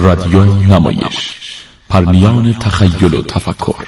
رادیو نمایش، پرنیان تخیل و تفکر.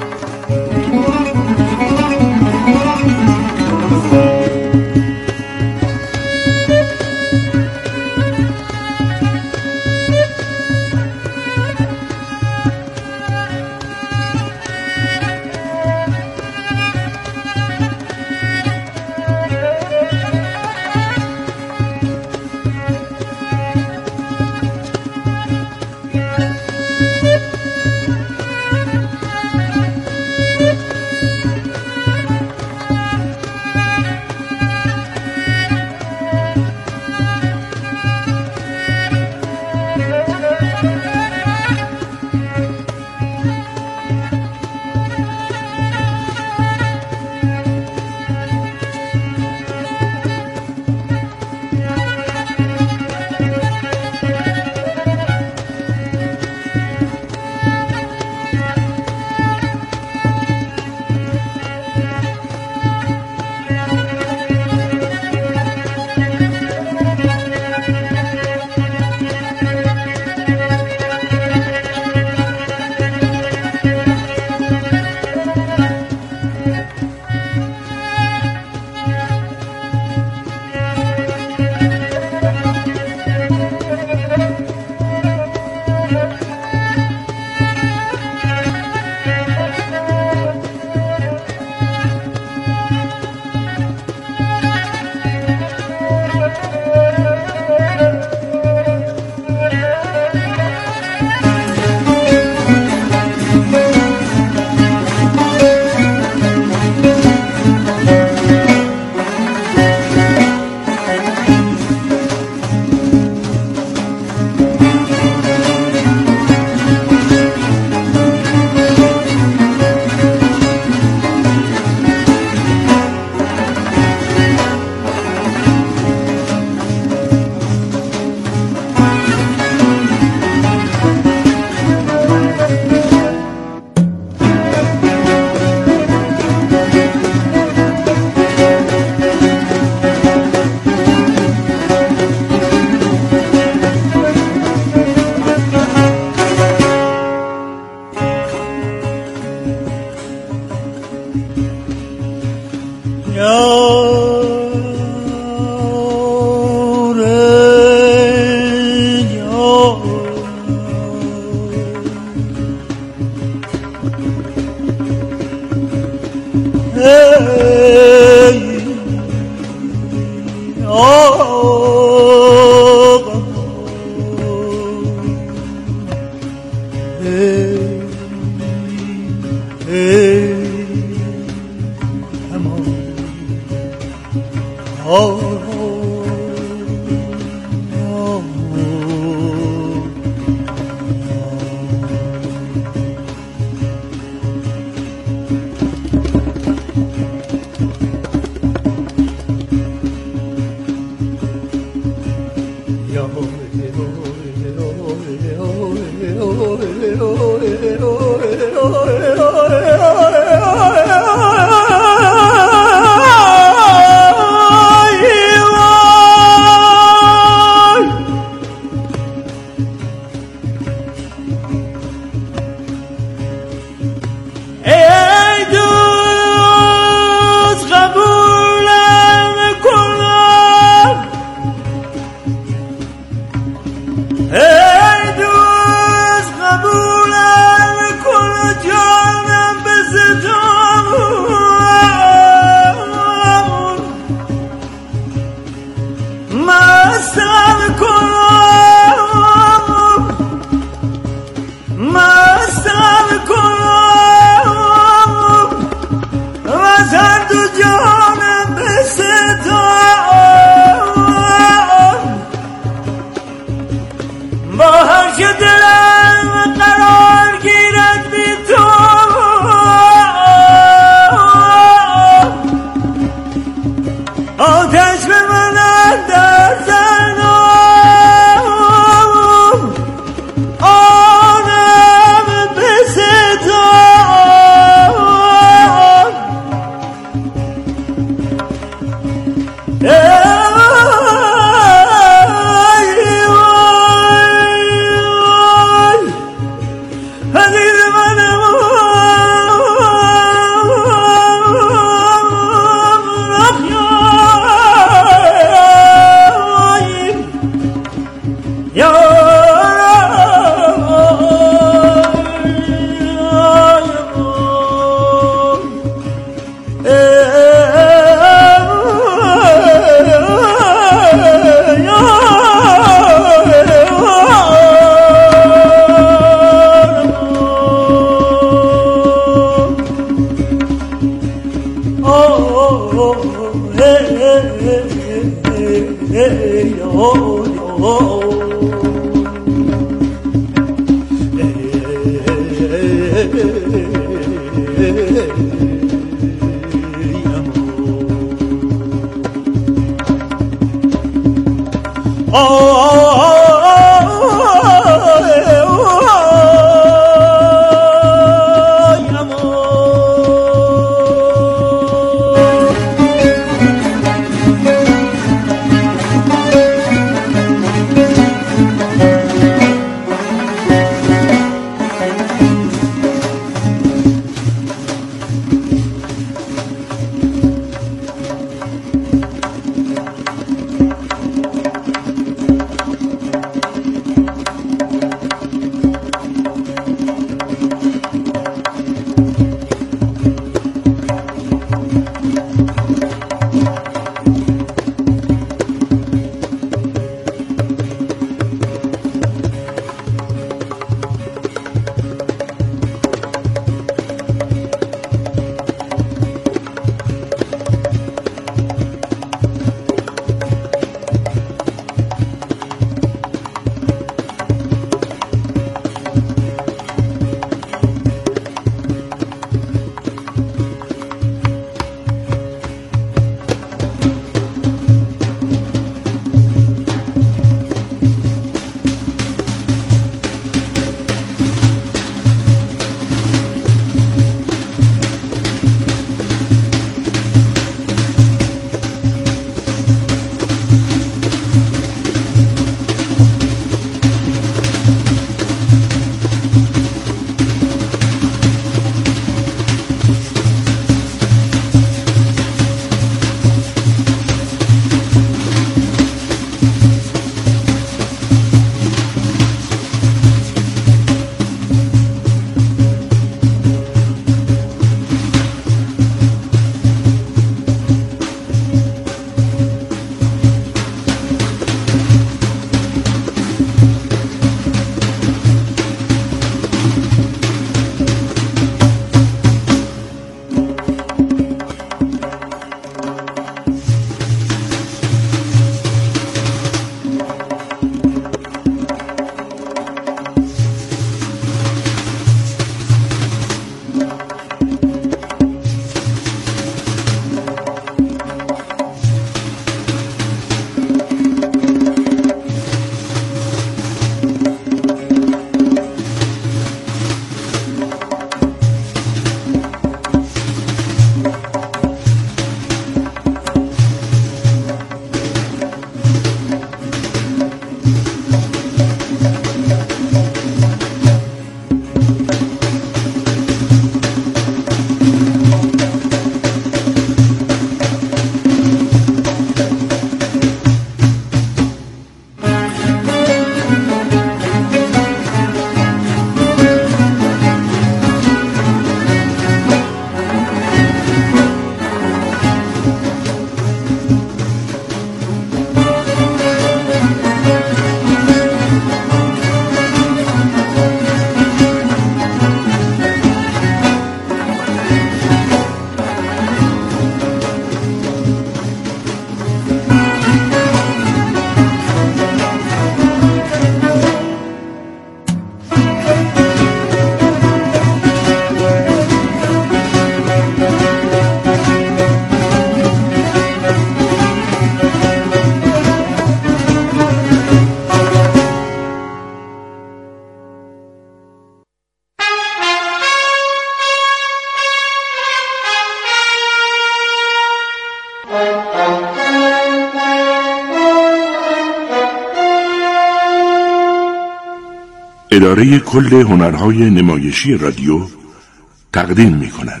اداره کل هنرهای نمایشی رادیو تقدیم می‌کند.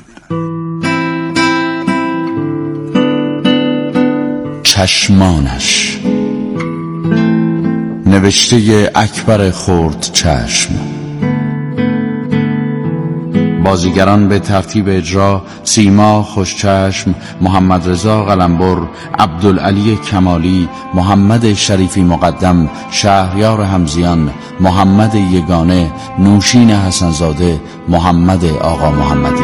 چشمانش، نوشته اکبر خرد چشم. بازیگران به ترتیب اجرا: سیما خوشچشم، محمد رضا قلمبر، عبدالعلی کمالی، محمد شریفی مقدم، شهریار حمزیان، محمد یگانه، نوشین حسنزاده، محمد آقا محمدی.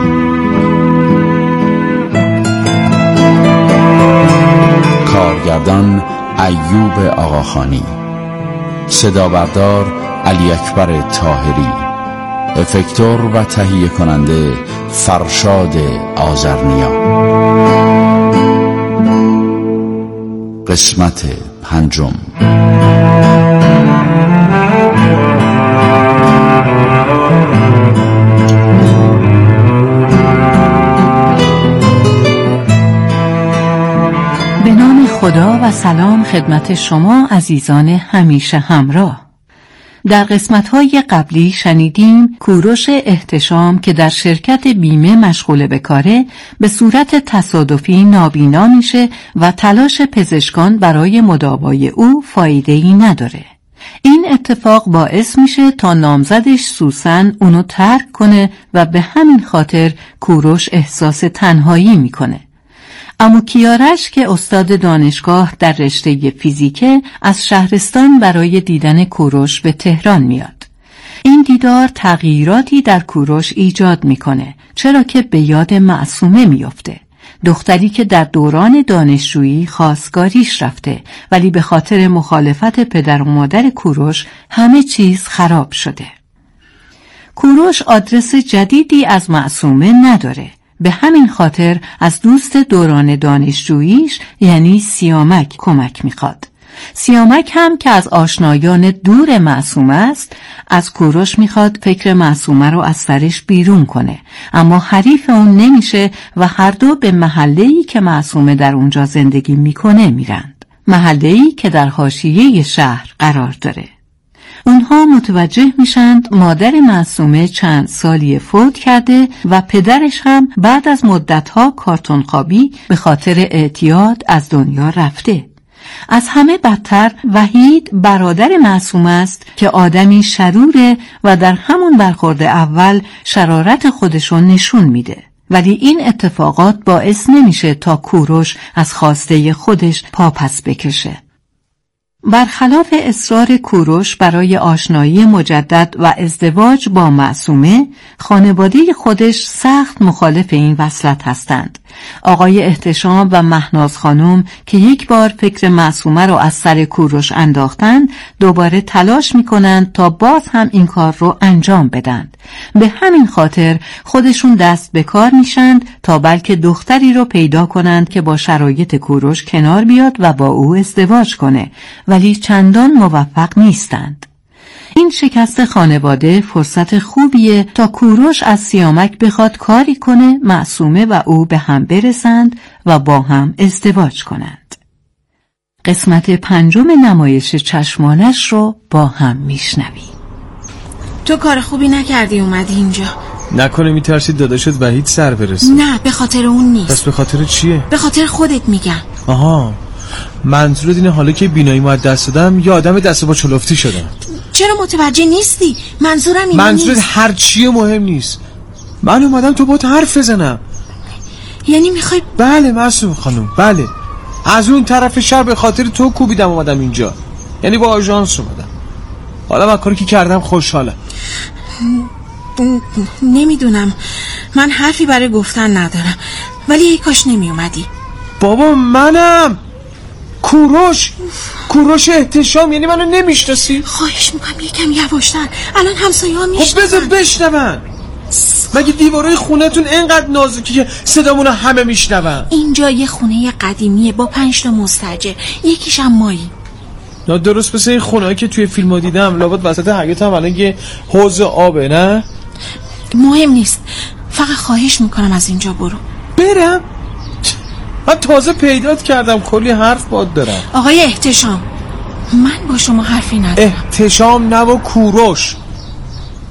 کارگردان ایوب آقاخانی. صدا بردار علی اکبر طاهری. افکتور و تهیه کننده فرشاد آذرنیا. قسمت 5. به نام خدا و سلام خدمت شما عزیزان همیشه همراه. در قسمت‌های قبلی شنیدیم کوروش احتشام که در شرکت بیمه مشغول به کاره به صورت تصادفی نابینا میشه و تلاش پزشکان برای مداوای او فایده‌ای نداره. این اتفاق باعث میشه تا نامزدش سوسن اونو ترک کنه و به همین خاطر کوروش احساس تنهایی میکنه. عمو کیارش که استاد دانشگاه در رشته فیزیکه از شهرستان برای دیدن کوروش به تهران میاد. این دیدار تغییراتی در کوروش ایجاد میکنه، چرا که به یاد معصومه میفته، دختری که در دوران دانشجویی خواستگاریش رفته ولی به خاطر مخالفت پدر و مادر کوروش همه چیز خراب شده. کوروش آدرس جدیدی از معصومه نداره، به همین خاطر از دوست دوران دانشجوییش یعنی سیامک کمک میخواد. سیامک هم که از آشنایان دور معصومه است، از کوروش میخواد فکر معصومه رو از سرش بیرون کنه، اما حریف اون نمیشه و هر دو به محله‌ای که معصومه در اونجا زندگی میکنه میرند، محله‌ای که در حاشیه شهر قرار داره. اونها متوجه میشند مادر معصومه چند سالی فوت کرده و پدرش هم بعد از مدتها کارتون خوابی به خاطر اعتیاد از دنیا رفته. از همه بدتر وحید برادر معصومه است که آدمی شروره و در همون برخورد اول شرارت خودشون نشون میده. ولی این اتفاقات باعث نمیشه تا کوروش از خواسته خودش پا پس بکشه. برخلاف اصرار کوروش برای آشنایی مجدد و ازدواج با معصومه، خانواده خودش سخت مخالف این وصلت هستند. آقای احتشام و مهناز خانم که یک بار فکر معصومه رو از سر کوروش انداختند، دوباره تلاش میکنند تا باز هم این کار رو انجام بدند. به همین خاطر خودشون دست به کار میشند تا بلکه دختری رو پیدا کنند که با شرایط کوروش کنار بیاد و با او ازدواج کنه، ولی چندان موفق نیستند. این شکست خانواده فرصت خوبیه تا کوروش از سیامک بخواد کاری کنه معصومه و او به هم برسند و با هم ازدواج کنند. قسمت 5 نمایش چشمانش رو با هم میشنویم. تو کار خوبی نکردی اومدی اینجا. نکنه میترسید داداشت وحید سر برسه؟ نه، به خاطر اون نیست. پس به خاطر چیه؟ به خاطر خودت میگم. آها، منظورت اینه حالا که بیناییمو از دست دادم یه آدم دست با چلفتی شدم. چرا متوجه نیستی؟ منظورم این منظورت هر چیه مهم نیست. من اومدم تو باهات حرف بزنم. یعنی میخوای؟ بله معصوم خانم، بله. از اون طرف شهر به خاطر تو کوبیدم اومدم اینجا. یعنی با آژانس اومدم. حالا من کاری که کردم خوشحالم. نمیدونم، من حرفی برای گفتن ندارم، ولی ای کاش نمی اومدی. بابا منم کوروش احتشام، یعنی منو نمیشناسی؟ خواهش میکنم یکم یواشتر، الان همسایه ها میشنون. خب بذار بشنون. مگه دیوارای خونتون اینقدر نازکی که صدامونو همه میشنون؟ اینجا یه خونه قدیمیه با 5 تا مستاجر، یکیش هم مایی. نه درست مثل این خونه‌ای که توی فیلم‌ها دیدم، لابد وسط حیاط هم الان یه حوض آبه. نه مهم نیست، فقط خواهش میکنم از اینجا برو. برم؟ من تازه پیدات کردم، کلی حرف باد دارم. آقای احتشام، من با شما حرفی ندارم. احتشام نه و کوروش.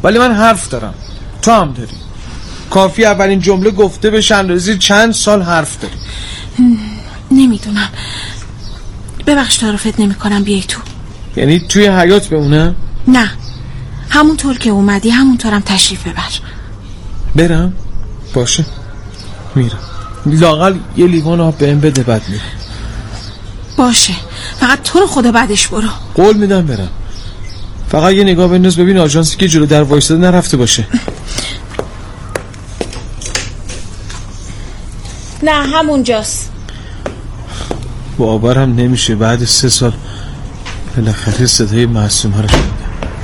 ولی من حرف دارم، تو هم داری. کافی اولین جمله گفته بشه اندازه چند سال حرف داری. نمیدونم، ببخش تعارفت نمی کنم، بیای تو. یعنی توی حیاط بمونه؟ نه، همونطور که اومدی همونطورم تشریف ببر. برم؟ باشه میرم. لااقل یه لیوان آب بهم بده بعد میرم. باشه، فقط تو رو خدا بعدش برو. قول میدم برم. فقط یه نگاه بنداز ببین آژانسی که جلو در وایساده نرفته باشه. نه همونجاست. باورم نمیشه بعد 3 سال بالاخره صدای معصومه رو شنیدم.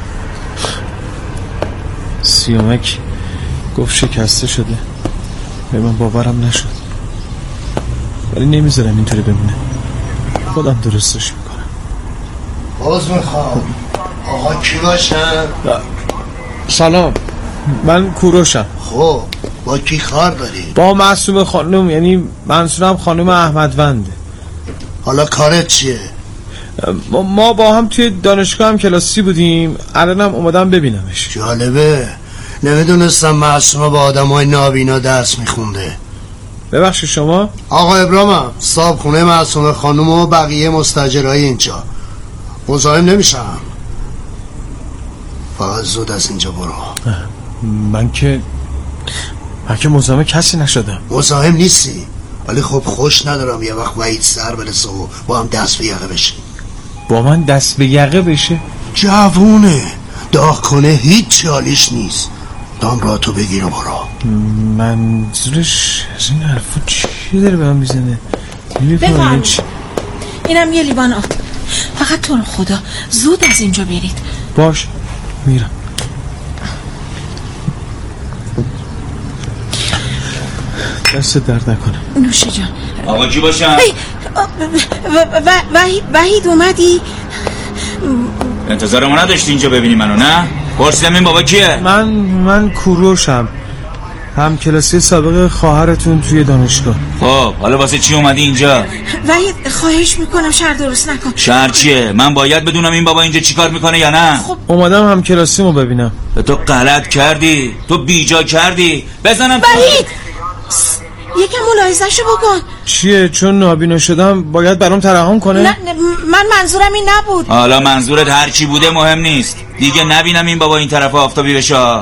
سیامک گفت شکسته شده، به من باورم نشد، ولی نمیذارم اینطوری بمونه. خودم درستش میکنم. باز میخوام آقا کی باشم؟ سلام، من کوروشم. خب با کی کار داری؟ با معصومه خانم، یعنی منظورم خانم احمدونده. حالا کارت چیه؟ ما با هم توی دانشگاه هم کلاسی بودیم، الانم اومدم ببینمش. جالبه، نمیدونستم معصومه با آدمای نابینا درس میخونده. ببخشید شما؟ آقا ابراهیم، صاحب خونه معصومه خانم و بقیه مستاجرای اینجا. مزاحم نمیشم، فقط زود از اینجا برو. من که مزاحم کسی نشدم. مزاحم نیستی، ولی خب خوش ندارم یه وقت وحید سر برسه و با هم دست به یقه بشه. با من دست به یقه بشه؟ جوونه، داغ کنه هیچ حالیش نیست. دام را تو بگیر و برو. منظورش از این حرفا چی داره به من میزنه؟ بفرم، اینم یه لیوان آب. فقط تو رو خدا زود از اینجا برید. باش میرم. دست درد نکنه. نوشه جان. آقا کی باشم؟ وحید اومدی؟ انتظار ما نداشتی اینجا ببینی منو؟ نه؟ پرسیدم این بابا کیه؟ من کوروشم، هم کلاسی سابق خواهرتون توی دانشگاه. خب حالا واسه چی اومدی اینجا؟ وحید خواهش میکنم شر درست نکن. شر چیه؟ من باید بدونم این بابا اینجا چی کار میکنه یا نه؟ خب اومدم هم کلاسیمو ببینم. تو غلط کردی، تو بیجا کردی. بزنم وحید یکم ملاحظه‌شو بکن. چیه؟ چون نابینا شدم باید برام ترحم کنه؟ نه من منظورم این نبود. حالا منظورت هر چی بوده مهم نیست. دیگه نبینم این بابا این طرف آفتابی بشه.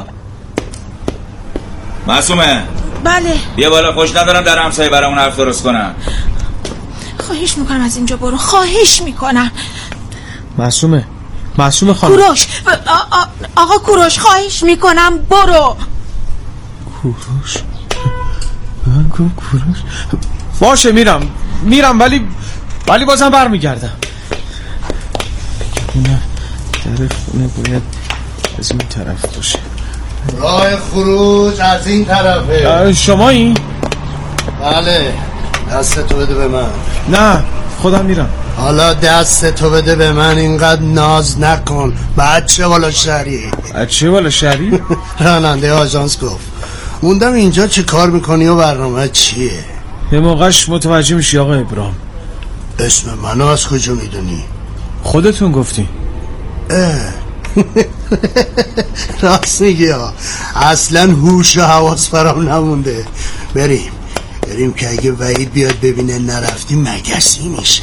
معصومه. بله. بیا بالا، خوش ندارم در همسایه برامون حرف درست کنم. خواهش میکنم از اینجا برو، خواهش میکنم. معصومه خانم. کوروش، آقا کوروش خواهش میکنم برو. کوروش؟ من گفت کوروش؟ باشه میرم ولی بازم برمیگردم. نه در خونه باید از این طرف باشه. راه خروج از این طرفه. شما این؟ بله، دست تو بده به من. نه خودم میرم. حالا دست تو بده به من، اینقدر ناز نکن. بچه والا شهری راننده آژانس گفت موندم اینجا چه کار میکنی و برنامه چیه؟ یه موقعش متوجه میشی آقا ابراهیم. اسم منو از کجا میدونی؟ خودتون گفتی. راست میگی ها، اصلا هوش و حواس فرام نمونده. بریم که اگه وحید بیاد ببینه نرفتی مگسی میشه.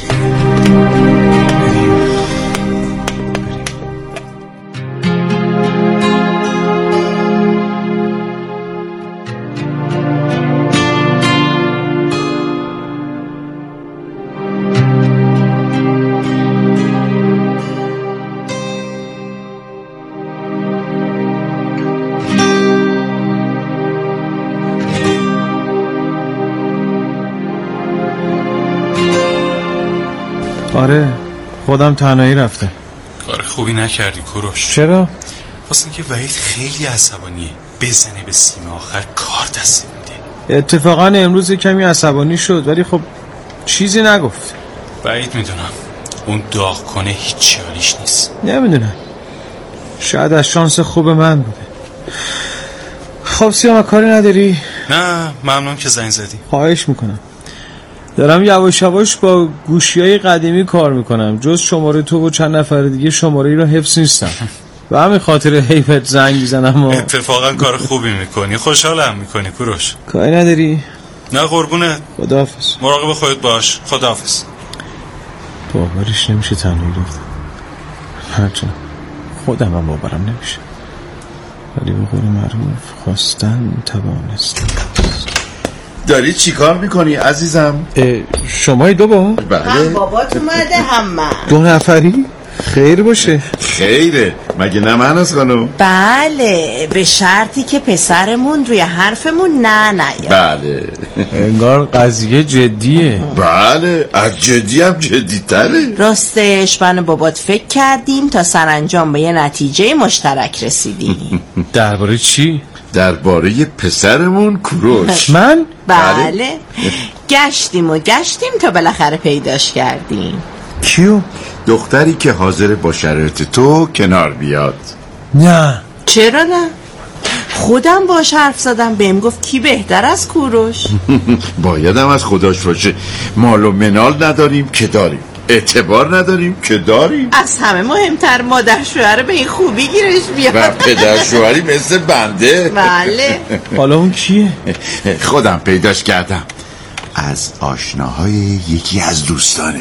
آره خودم تنهایی رفتم. کار خوبی نکردی کوروش. چرا؟ واسه اینکه وحید خیلی عصبانیه، بزنه به سیم آخر کار دست میده. اتفاقا امروز کمی عصبانی شد ولی خب چیزی نگفت. وحید میدونم اون داغ کنه هیچ حالیش نیست. نمیدونم، شاید از شانس خوب من بوده. خب سیامک کاری نداری؟ نه ممنون که زنگ زدی. خواهش میکنم. دارم یواش یواش با گوشی‌های قدیمی کار میکنم. جز شماره تو و چند نفر دیگه شماره ای رو حفظ نیستم. به همین خاطر حیفت زنگ میزنم. اتفاقا کار خوبی میکنی، خوشحالم میکنی کوروش. کاری نداری؟ نه قربونه. خداحافظ. مراقب خودت باش. خداحافظ. باورش نمیشه تنهایی رفتم. هرچند خودم هم باورم نمیشه، ولی به قول معروف خواستن توانستن. داری چی کار میکنی عزیزم؟ شمای دو با؟ بله. هم بابات اومده هم من. 2 نفری؟ خیر باشه. خیره مگه نه مهناز خانم؟ بله، به شرطی که پسرمون روی حرفمون نه. بله. انگار قضیه جدیه. بله، از جدی هم جدی تره. راستش من و بابات فکر کردیم تا سرانجام به یه نتیجه مشترک رسیدیم. درباره چی؟ درباره پسرمون کوروش. من؟ بله. گشتیم تا بالاخره پیداش کردیم. کیو؟ دختری که حاضر با شرایط تو کنار بیاد. نه. چرا نه؟ خودم باش حرف زدم، بهم گفت کی بهتر از کوروش. بایدم از خداش باشه. مال و منال نداریم که داریم، اعتبار نداریم که داریم. از همه مهمتر مادر شوهر به این خوبی گیرش بیاد. و پدر شوهری مثل بنده. بله. حالا اون کیه؟ خودم پیداش کردم از آشناهای یکی از دوستانه.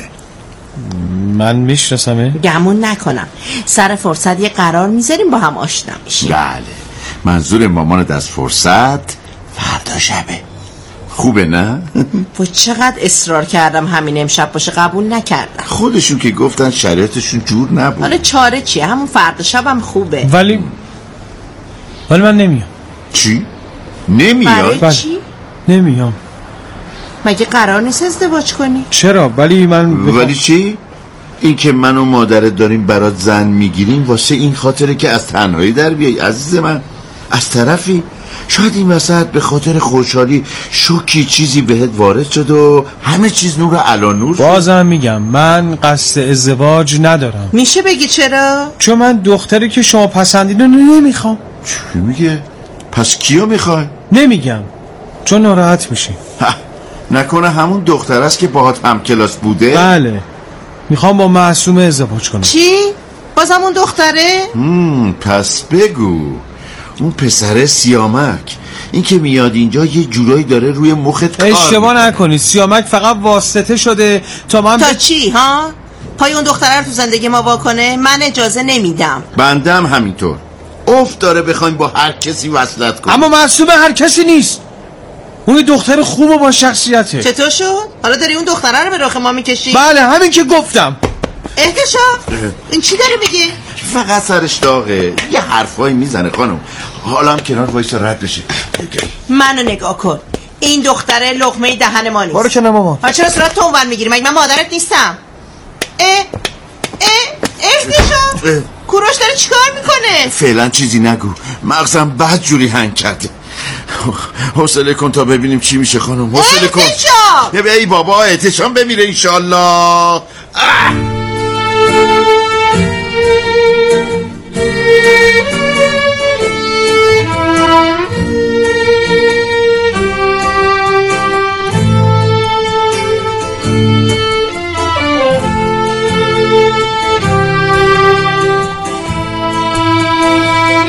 من میشناسمه؟ گمون نکنم سر فرصت یه قرار میذاریم با هم آشنا میشیم. بله، منظور مامانت از فرصت فردا شبه. خوبه نه؟ و چقدر اصرار کردم همین امشب باشه، قبول نکردم. خودشون که گفتن شرایطشون جور نبود. حالا چاره چیه؟ همون فردا شبم خوبه. ولی من نمیام. چی؟ نمیاد؟ برای چی؟ نمیام. مگه قرار نیست ازدواج کنی؟ چرا؟ ولی چی؟ این که من و مادرت داریم برات زن میگیریم واسه این خاطره که از تنهایی در بیایی عزیز من. از طرفی شاید این وسط به خاطر خوشحالی شوکی چیزی بهت وارد شد و همه چیز نور علی نور. بازم میگم من قصد ازدواج ندارم. میشه بگی چرا؟ چون من دختری که شما پسندیدن نمیخوام. چی میگه؟ پس کیو میخوای؟ نمیگم چون ناراحت میشی. نکنه همون دختر است که باهات هم کلاس بوده؟ بله، میخوام با معصومه ازدواج کنم. چی؟ باز همون دختره؟ پس بگو اون پسر سیامک، این که میاد اینجا یه جورایی داره روی مخت کار. اشتباه نکنی، سیامک فقط واسطه شده تا چی ها؟ پای اون دختره رو تو زندگی ما واکنه؟ من اجازه نمیدم. بندم همینطور. افت داره بخوایم با هر کسی وصلت کنیم. اما معصومه هر کسی نیست. اون دختر خوب و با شخصیته. چطور شد؟ حالا داری اون دختره رو به رخ ما میکشی؟ بله، همین که گفتم. احتشام این چی داره میگه؟ فقط سرش داغه، یه حرفایی میزنه خانم. حالا هم کنار وایسا رد بشه. منو نگاه کن، این دختره لقمه دهن ما نیست. بارو کنم ماما. چرا صورت تو ون میگیری؟ مگه من مادرت نیستم؟ احتشام کوروش داره چیکار میکنه؟ فعلا چیزی نگو، مغزم بد جوری هنگ کرده. حوصله کن تا ببینیم چی میشه خانم. حوصله کن. احتشام ای بابا، احتشام بمیره انشالله.